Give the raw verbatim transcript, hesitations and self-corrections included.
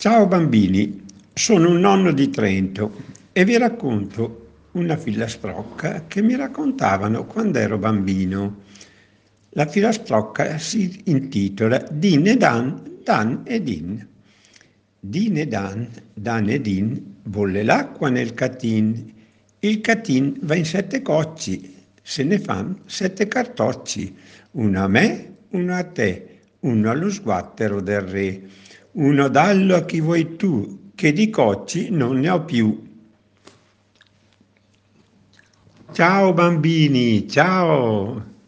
Ciao bambini, sono un nonno di Trento e vi racconto una filastrocca che mi raccontavano quando ero bambino. La filastrocca si intitola Din e Dan, Dan e Din. Din e Dan, Dan e Din, bolle l'acqua nel catin. Il catin va in sette cocci, se ne fan sette cartocci, uno a me, uno a te, uno allo sguattero del re, uno dallo a chi vuoi tu, che di cocci non ne ho più. Ciao bambini, ciao!